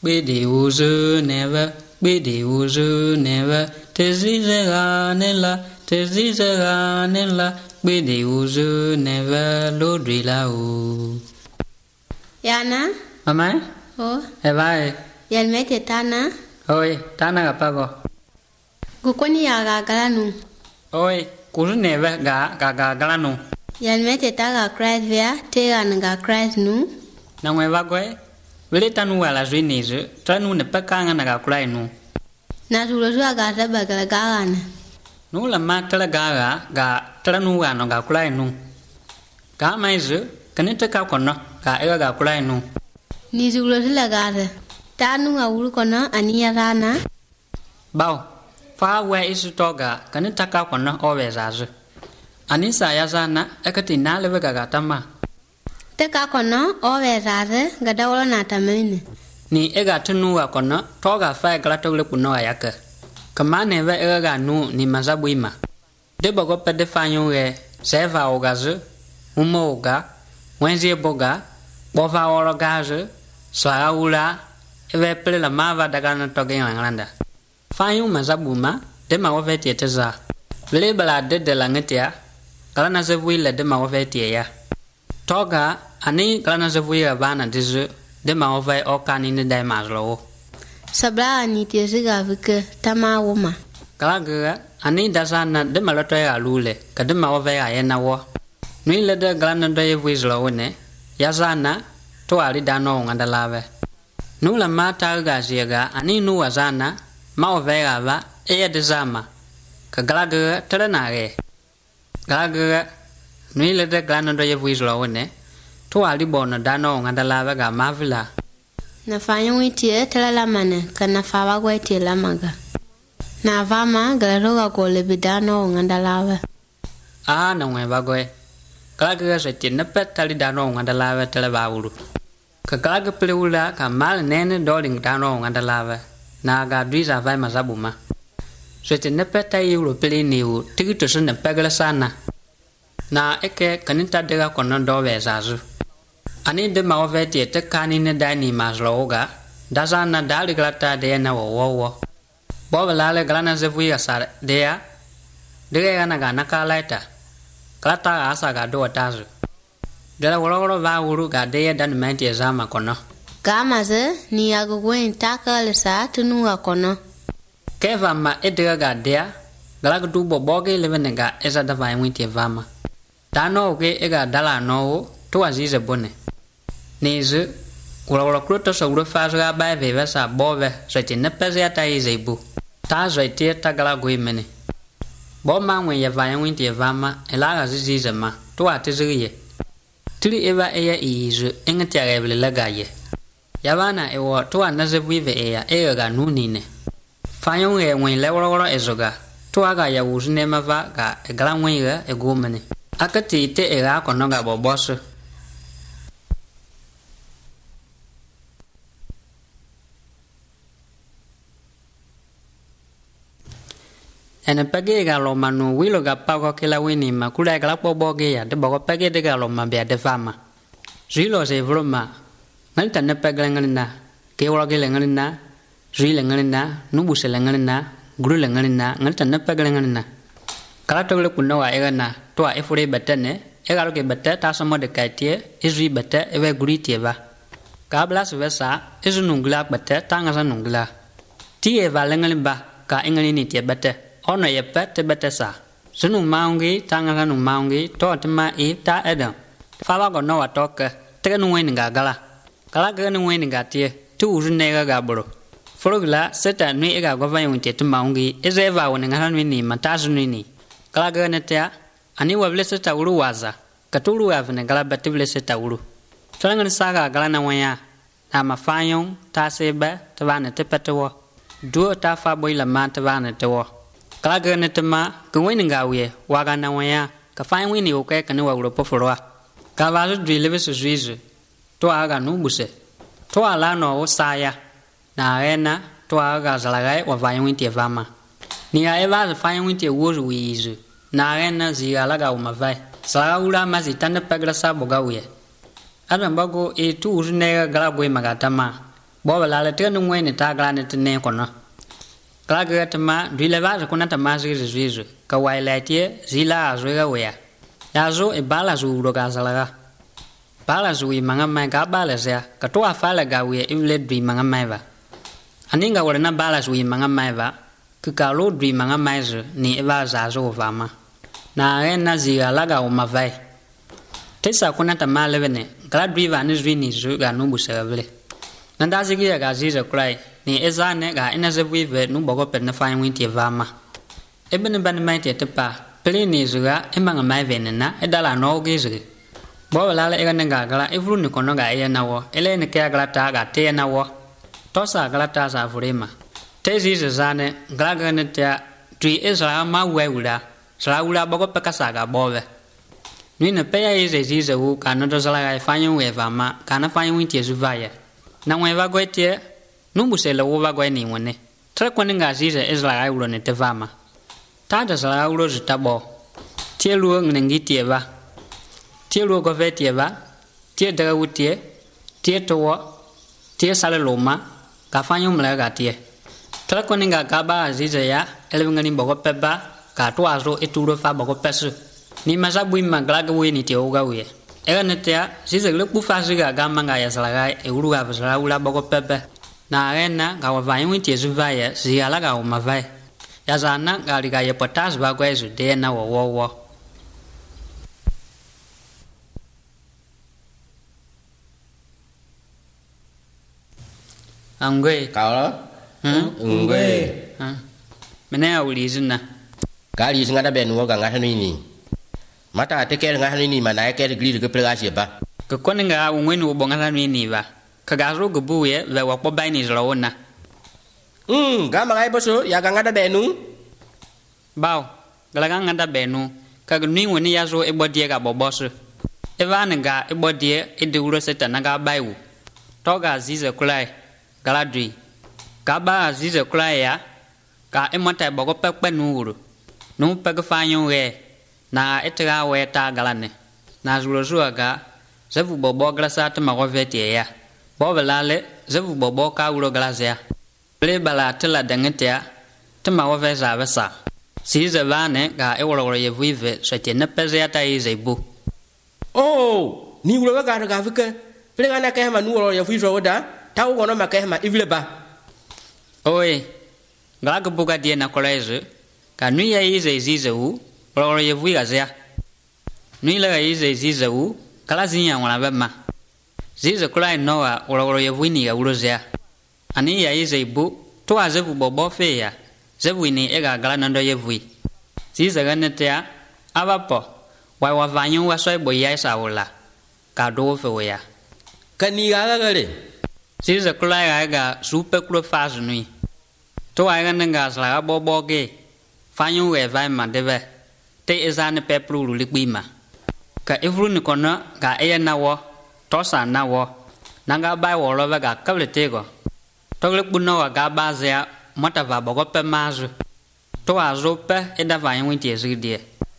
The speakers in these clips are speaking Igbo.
Bidiuzu never, bidiuzu never, tezizeranela, tezizeranela, bidiuzu never, lodrilao. Yana? Mamãe? Oh? Vai. Yalmete tana? Oi, tana gapago. Gukoni yaga galanu. Oi, kuzu never ga galanu. Yalmete taga cries via, tegan ga cries nu. Não é vagoe? Vele tanu ala zuinizu, tranu ne pekanga na ga kulai nu. Na tulozu aga zaba galagana. Nu la matala ga tranu ga no ga kulai nu. Ga maizu, kanita ka kono ga ega ga kulai nu. Ni tulozu la gada. Tanu ga uru kono aniya rana. Bao, fa we isu toga kanita ka kono owe zazu. Anisa ya zana ekati na lebe ga tama. Teka kono owe zaze gadawolo na tamini. Ni ega tunu wa kono toga fa glatole kuno ayaka. Kamane ve ega nu ni mazabuima. De bogo pede fanyo ye seva ogazu, umo oga, wenzie boga, bova orogazu, swara ula, eve pele la mava daga na toge yanglanda. Fanyo mazabuma de ma ove tieteza. Vele bala de la ngetia, kala na zevuile de ma ove tie ya. Toga ani kalana zevuia vana dizu de ma ove okani ne dai mazlo. Sabla ni tiesiga vike tama woma. Kalaga ani dasana de maloto ya lule ka de ma ove ya yena wo. Nui le de galana do ye vuizlo wone yazana to ali dano nganda lave. Nu la mata ga ziega ani nu wazana ma ove ya va e de zama. Ka galaga terenare. Galaga nui le de galana do ye vuizlo wone to ali bona dano nganda lave ga mavila. Na fanyo witie telala mane kana fawa gwe tie lamaga. Na vama galaroga gole bidano nganda lave. Na ngwe bagwe. Kalaga se tinne petali dano nganda lave tele baulu. Ka kalaga pleula ka mal nene doling dano nganda lave. Na ga dwiza vai mazabuma. Se tinne petai ulo pele niu tigito sene pegala sana. Na eke kanita dega kono dowe zazu. Ani de ma ove tie te kani ne dani mazloga dazana dali glata de na wo boba lale glana zevuya sar dea de gana gana kalaita klata asa ga do tazu de la woro va uru ga de dan menti zama kono Gamaze ni agugwen takale sa tunu kono keva ma edega ga dea galaga du boboge levenega eza da vai winti vama dano ge ega dala no to azize bone Nizu, wala kruto sa uro fazga ba veva sa bove, sa tinne pese ata izebu. Ta sa tie tagala gui mene. Bo mangwe ya vayan winti vama, elaga zizize ma, to atizriye. Tili eva eya izu, engati arebele lagaye. Yavana ewa to anazevive eya ga nunine. Fayon e wen leworo ezoga, to aga ya wuzune mava ga egala wenga egumene. Akati te era konoga bobosu. Ene pagi ga lo manu wilo ga pago kila wini ma kula ga po boge ya de bogo pagi de ga lo ma be de fama zilo se vroma ngal tan ne pagi ngalina ke wala ge ngalina zile ngalina nubu se ngalina guru ngalina ngal tan ne pagi ngalina kala to le kunno wa ega na to a efure betene e ga lo ke bette ta samo de kaitie izri bette e we guri tie va ka blas vesa izu nungla bette ta nga sa nungla ti e va lengalimba ka engalini tie bette Ono ye pete betesa. Sunu maungi tanga nu maungi to tema I ta edam. Fala go no atoke. Tega nu wen nga gala. Kala ga nu wen nga tie. Tu uzune ga gabro. Frogla seta nu ega go vayon tie tu maungi. Ezeva won nga nu ni matazu ni. Kala ga netia ani wa blesa ta uru waza. Katulu avne gala betible seta uru. Tanga ni saga gala na wanya. Na mafayon ta sebe tavane tepetewo. Duo ta fa boila ma tavane tewo. Kalaga netema kwen ngawe waga na waya ka fain wini oke ka ne wa uropo forwa ka valu drile su juizu to aga no buse to ala no saya na arena to aga zalagai wa vain winti vama ni a eva fain winti wozu wizu na arena zi alaga uma vai sala ula mazi tanda pagra sa bogawe adam bago e tu uzne gala gwe magatama bo la le tenu ngwe ni ta gla ni tene kono kala ga tama drileva je kona tama zizu ka waila tie zila azwega wea yazo e bala zu ro ga zalaga bala zu i manga mai ga bala zia ka to afala ga we imle dri manga mai va aninga wala na bala zu i manga mai va ka lo dri manga mai zu ni eva za zo va ma na ena zia la ga o ma vai tesa kona tama le bene kala dri va ni zwi ni zu ga no bu sa vele nanda zigi ya ga ziza krai ni eza ne ga ina ze vive nu bogo pe na fain winti vama ebene ban mai te pa pele ni zuga emanga mai venena edala no gizi bo la le ga nga gala evru ni kono ga ya nawo ele ne ka gala ta ga te nawo tosa gala ta sa furema te ziza zane gala ga ne ta tri eza ma wewula sala wula bogo pe ka sa ga bove ni ne pe ya ziza wu kana do sala ga fain we vama kana fain winti zuvaya na ngwe va goetie numbusela wo va goeni ngone tra kwani nga ziza ezla aulo ne te vama tada sala aulo zitabo tie luo ngi tie va tie luo go vetie va tie daga wutie tie towo tie sala loma ka fanyo mla ga tie tra kwani nga ka ba ziza ya elengani bogo peba ka to azo eturo fa bogo pesu ni mazabu magla ga weni tie oga we ega netea ziza le kufa ziga ga manga ya salaga e uru ga sala ula bogo pepe na arena ga wa vai winti zuvaya zia la ga o mavai ya zana ga liga ye potas ba gwa zu de na wo angwe ka ngwe mena ya ulizina ga li zinga da benu ga ngata ni mata te ke ngata ni mana ke gli ke plega ba ka koninga ngweni wo bonga ni ba ka ga ro gubu ye ve wa po bai ni zlona ga ma ga boso ya ga ngata benu baw gala ga ngata benu ka ni woni ya zo e bodie ga boboso e va nga e bodie e de uro seta na ga baiwu to ga zize kulai galadri ka ba zize kulai ya ka e mota e bogo pepe nuuru nu pe ga fanyo we na etra we ta galane na zulo ga zevu bobo glasa ta ma govetie ya bobalale zevu bobo ka ulo glasa ble bala tela dangetia ta ma gove za besa si ze vane ga e woro ye vive so te na peze ya ta izebu oh ni ulo ga fike ble ga na ka ma nu woro ye vive oda ta wo no ma ka ma ivle ba oi ga ga buga die na college ka nu ya ize zizu woro ye viga za nu la ize zizu kala zinya wala bema zize kulai noa woro ye vini ya urozia ani ya ize ibu to azevu bobo fe ya zevu ni ega gala nando ye vui zize ganetea abapo wa vanyu wa soi boya sa wala ka do fe ya kani ga gale zize kulai ga super klo faz nui to aga nga sala bobo ge fanyu we vai mandeve te ezane peplu likbima ka evru ni kono ga eya nawo tosa nawo nanga bai wolo ga kabletego togle buno ga bazia mata va bogo pe mazu to azope eda va yin winti ezidie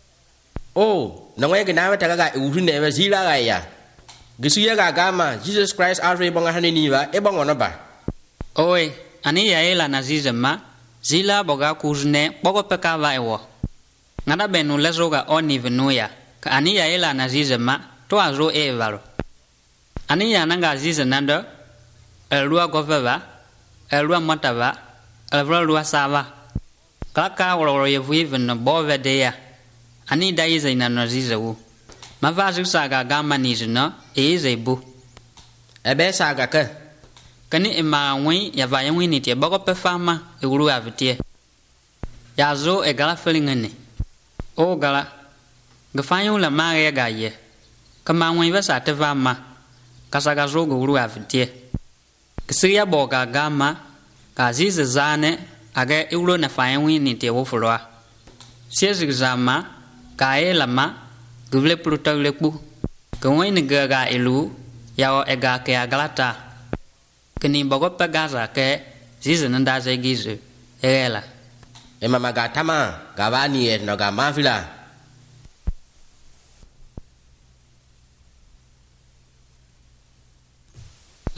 oh na ngwe ga na ta ga uru ne be zila ga ya gisu ya ga ma Jesus Christ arre bonga hanini ba e bongo no ba oi ani ya ela na zizema zila boga kuzne bogo pe ka va ewo ngada benu lezo ga oni venuya ka ani ya ela na zizema to azo e varo ani ya nanga zize nando elua goveva elua matava elua sava kaka woro ye viven no bove de ya ani da ize na no zize wu mavazu saga gama ni no e ize bu ebe saga ka kani ima wi ya va yin ni te bogo pe fama e uru avitie ya zo e gala felingene o gala gafanyo la mare ga ye kama wi va sa te vama kasaga zo go uru avitie kisiya boga gama ka zize zane aga e uru na fa yin ni te wo fulwa siezi zama ka e lama gule pluta le pu ko ni ga elu ya e ga ke agalata kini bogo pagaza ke zize nanda ze gizu ela e mama ga tama ga bani e no ga mafila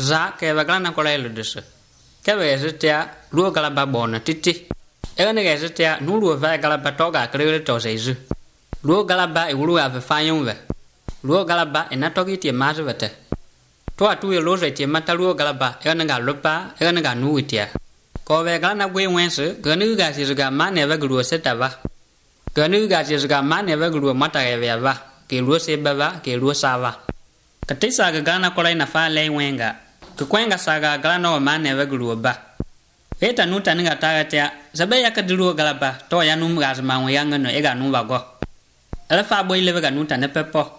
za ke va glana ko le dus ke ve setia lu galaba bona titi e ne ge setia nu lu va galaba toga krele to seizu lu galaba e lu ave fayon ve lu galaba e na togi ti ma vete to atu e lo je ti mata lu galaba e ne ga lupa e ne ga nu witia ko ve glana gwe wense ge nu ga si ga ma ne va glu setava ge nu ga si ga ma ne va glu mata ge va ke lu se bava ke lu sava katisa ga glana ko na fa le wenga ke kwenga saga glana o ma ne va glu ba eta nu tan ga ta ta zabe ya ka dulu galaba to ya nu ga ma wen yang no e ga nu ba go ala fa boy le ga nu tan ne pepo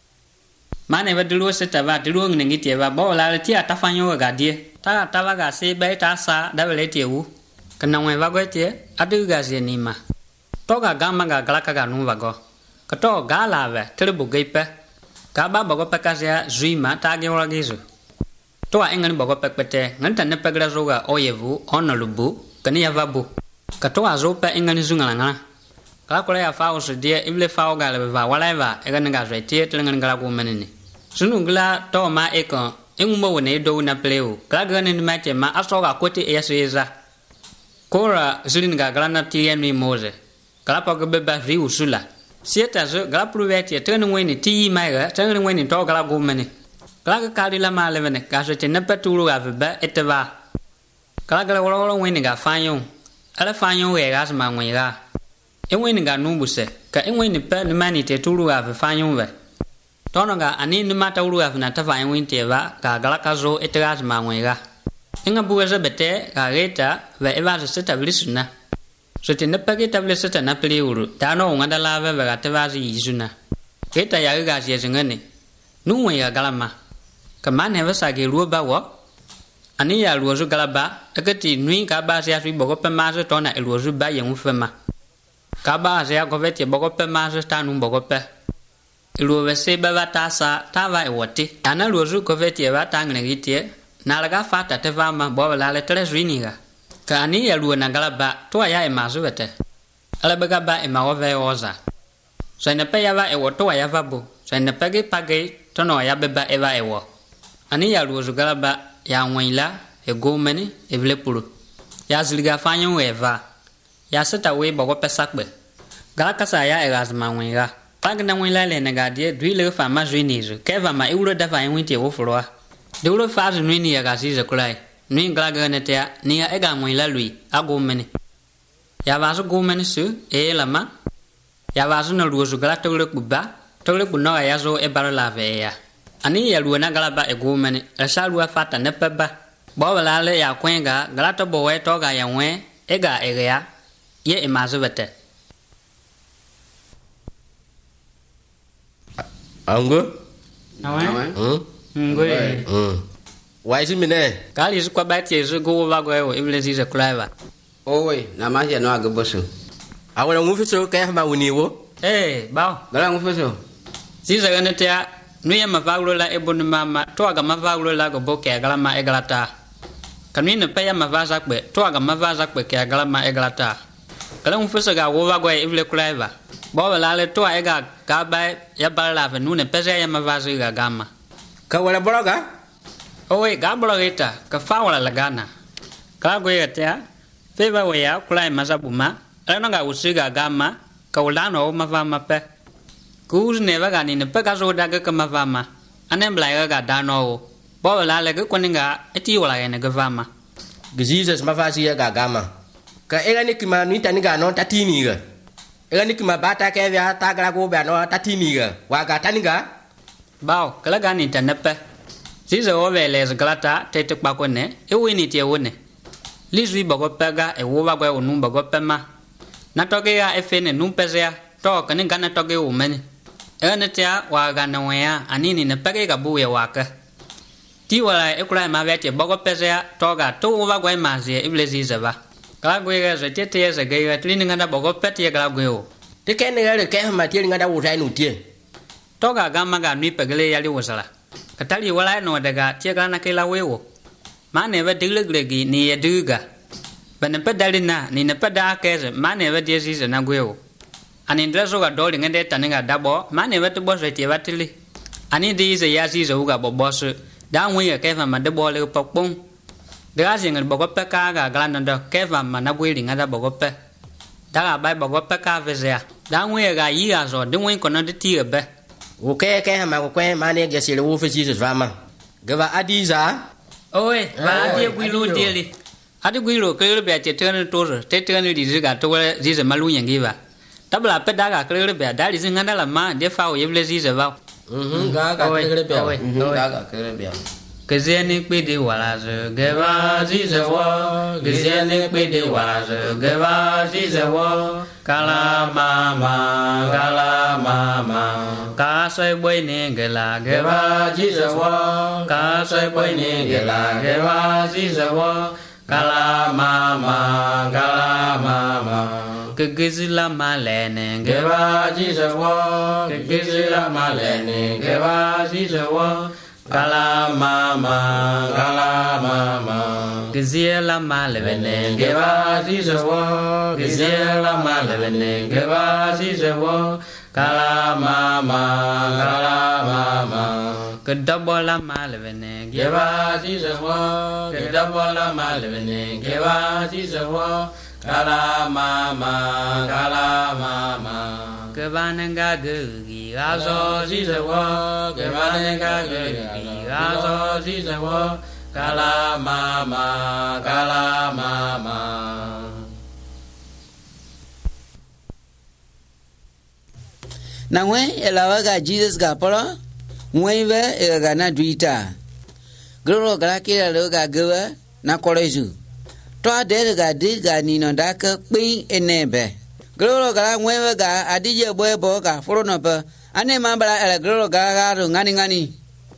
mane va dulu se ta va dulu ngi ti va bo la ti ta fa nyo ga die ta va ga se be ta sa da le ti wu kana wen va go ti adu ga se ni ma to ga ma ga gala ka ga nu ba go ka to ga la ve tre bu ge pe ka ba ba go pe ka se zui ma ta ge wa ge zu to a engan ba go pe te ngan tan ne pe gra zo ga o ye vu on lu bu kani ya va bu ka to a zo pe engan zu ngala ngala ka ko ya fa o se die ible fa o ga le va wala va e ga nga zo ti te ngan ga ko menini sunu gla to ma e ko en mo ne do na pleo ka ga ne ma te ma aso ga ko ti e se za kora zulin ga gala na ti en mi moze ka pa go be ba ri usula sieta zo ga pru ve ti te no ni ti ma ga te no ni to ga go meni ka ga ka ri la ma le ne ka so te na pa tu ru ga ba eteva ka ga lo ni ga fa yon ala fa yon we ga ma ngwe ga en ni ga nu bu se ka en ni pa ni ma ni te tu ru ga fa yon we tono ga ani ni mata uru ga na ta fa en te va ga ga ka zo etega ma ngwe ga en bu ga bete ga reta ve eva se ta blisuna so te ne pa ke ta blisata na pli uru ta no nga da la ve ga te va zi yizuna ke ta ya ga se ngane nu ngwe ga ga ma ka ma ne va sa ge ru ba wo ani ya ru zo ga ba e ke ti nui ga ba se afi bo ko pe ma so to na e ru zo ba ye mu fe ma ka ba se ya ko ve ti bo ko pe ma so ta nu bo ko pe lu ve se ba ta sa ta va e woti ana lu zu ko ve ti va ta ngne gi ti na la ga fa ta te va ma bo la le tre zini ga ka ani ya lu na ga ba to ya e ma zu vete ala ba ga ba e ma o ve oza so ne pe ya va e wo to ya va bu so ne pe ge pa ge to no ya be ba e va e wo ani ya lu zu ga ba ya nwila e go meni e vle puru ya zliga fa nyu e va ya seta we bo ko pe sakbe ga ka sa ya e ga ma nwi ga pag na wila le na gadie dui le fa ma zini zu ke va ma euro da fa en te wo froa de lo fa zu ni ya ga si ze kulai ni gla ga ne te ni ya e ga wila lui ago meni ya va zu go meni su e la ma ya va zu na lu zu gla to le ku no ya zo e bar la ve ya ani ya lu na gla ba e go meni e sa lu fa ta ne pe ba bo la le ya kwen ga gla to bo we to ga ya wen e ga e ya ye e ma zu vete Anggo? Nawe? Ngwe. Wai si mine? Kali su kwa bati su go wa go e ibile si se klaiva. Oi, na ma ya no aga boso. Awala ngufi so ka ma wuni wo? Bao. Gala ngufi so. Si se gane tia nu ya ma vaglo la e bonu mama to aga ma vaglo la go boke agala ma e galata. Kanu ne pe ya ma vaza kbe to aga ma vaza kbe ke agala ma e galata. Kala ngufi so ga wo wa go e ibile klaiva. Bo la le to e ga ba ya ba la ve nu ne pe ya ma vaza ga gama. Ka wala bologa? Oi, ga bologeta ka fa wala la gana. Ka go ya tia fe ba we ya klai ma zabuma. Ala no ga usiga gama ka wala no ma va ma pe. Ku ne va ga ni ne pe ka zo da ga ma va ma. Ane bla ga da no. Bo la le ga koninga eti wala ya ne ga va ma. Jesus ma va si ya ga gama. Ka era ni kima ni tani ga no tatini ga. Era ni kima bata ke ya ta ga go ba no tatini ga. Wa ga tani ga. Bao kala ga ni tanepe. Ziza o vele zglata tete pa kone e wini tie wone. Lizwi bogo pega e wo ba gwa onu bogo pema. Na toge ya efene numpezea to kane gana toge umeni. Ene tia wa gana wea anini ne pege ga buye waka. Ti wala e kula ma vete bogo pezea toga to wo ba gwa mazie ible ziza ba. Kala gwe ga zete ye ze ga trini ngana bogo pete ye ga gwe o. Te kene ga ke ma tie ngada wo tai nu tie. Toga gama ga nui pegele yali wosala. Katali wala no daga tiega na kila wewo. Mane va diglegi ni eduga. Bane pedalina ni ne peda keze mane va diezi na gwewo. Ani ndrezo ga doli ngende taninga dabo mane va to bosse ti vatili. Ani dize yazi zo ga bobosu đã nguy ở cái mà để bỏ lưu bọc bông để ra gì người bỏ cái cá cả gan nó cái mà nó quy định ra bỏ cái đã là bài bỏ cái cá về rồi đã nguy ở cái gì rồi để nguy còn nó đi tiệt bé cái mà cái mà này cái gì là vô Jesus va mà cái va Adiza ôi và đi quy lô đi adi quy lô cái bé chỉ chơi nó rồi chơi nó đi rồi cả tôi gì mà luôn như vậy đáp là bé đã cả cái bé đã đi sinh ngắn là mà để phao yêu lấy gì rồi vào cái gì này bị đi vào rồi cái ba gì rồi cái gì này bị đi vào rồi cái ba gì rồi kala mama cá soi bơi nè cái là cái ba gì rồi cá soi bơi nè cái là cái ba gì rồi kala mama cái gì là mà lẹ nè cái ba gì rồi cái gì là mà lẹ nè cái ba gì rồi kala mama cái gì là mà lẹ nè cái ba gì rồi cái gì là mà lẹ nè cái ba gì rồi kala mama cái double là mà lẹ nè cái ba gì rồi cái double là mà lẹ nè cái ba gì rồi kala mama cái ba nè cái gì ga so gì rồi cái ba nè cái gì ga so gì rồi kala mama na ngwe elawa ga Jesus ga polo ngwe ve ga na duita gro ga kira lo ga gwa na kolezu to de ga ni no da ka pin enebe gro ga ngwe ve ga adije bo ga foro no pa ane ma bala ele gro ga ro ngani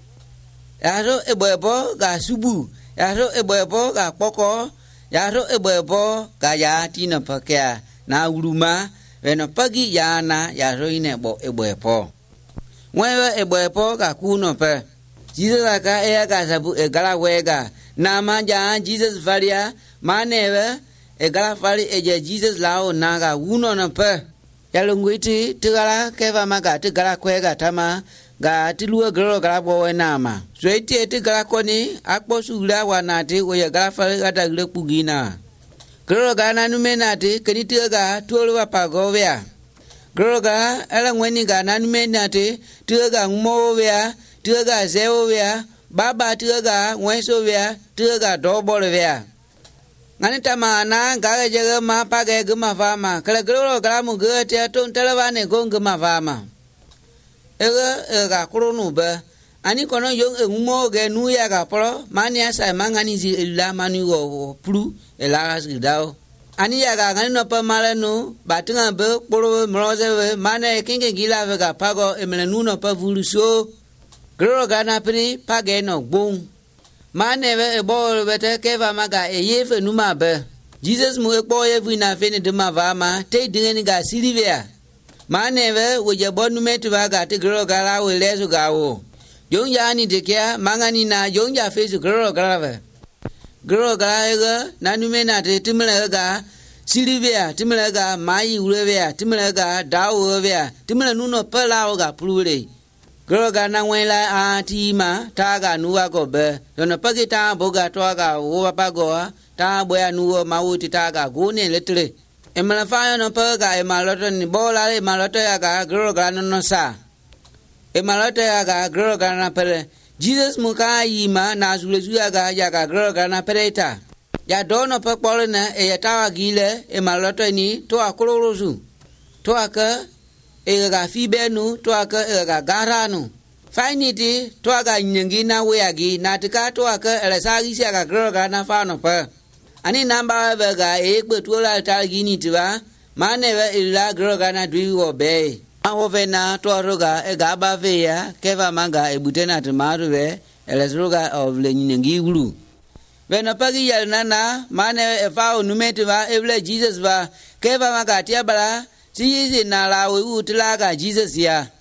ya ro bo ga subu ya ro bo ga poko ya ro bo ga ya ti no pa kya na uruma Veno pagi yana ya roine bo eboepo. Mwewe eboepo ka kuno pe. Jesus aka ea ka sabu egala wega. Na manja Jesus valia manewe egala vali eje Jesus lao naga uno na pe. Yalungwiti tigala keva maga tigala kwega tama ga tilua gro gala bowe nama. Zoiti tigala koni akpo sugla wanati oye gala vali gata gile pugina. Gro ga na numenati keniti ga tuolwa pagovia. Gro ga ala ngweni ga na numenati tuga ngmovia, tuga zeovia, baba tuga ngwesovia, tuga dobolvia. Ngani tamana ga jaga ma page guma fama. Kala gro ga mu ga te ton telewane gonguma fama. Ega kronu ba. Ani kono yong ngumo ge nuya ga pro mania sa mangani zi la manu go plu ela sidao ani ya ga ngani no pa mala no batunga be polo mroze we mane kinge gila ve ga pago emele nu no pa vuluso gro ga na pri page no gbon mane we bo we te ke va maga e yefe nu ma be Jesus mu e po ye vi na fe ni de ma va ma te dinga ga silivia mane we je bonu metu va ga te gro ga la we lezu ga wo Yong ya ni de kya mangani na yong ya face gro grave gro grave na numena de timela ga silivia timela ga mai ulevia timela ga dawovia timela nuno pela ga plure gro ga na wen la a ti ma ta ga nuwa go be no pagita boga to ga wo pa go ta boya nuwo ma wo ti ta ga go ne letre e mala fa no pa ga e ma loto ni bola e ma loto ya ga gro ga no sa e malata ya ga gro ga na pere Jesus muka yima na zulezu ya ga gro ga na pereta ya dono pa pole na e ya tawa gile e malata ni to akolorozu to aka e ga fibenu to aka e ga garanu fainiti to ga nyengi na we agi na tika to aka ele sagi sia ga gro ga na fa no pa ani namba ba ga e gbe to la ta gini tiba mane we ila gro ga na dwi wo be Ahovena toaroga egaba veya keva manga ebutena temaruwe elesroga of lengi gulu. Vena pagi yalnana mane efao numetiva evle Jesus va keva manga tiabala si na la we utlaga Jesus ya.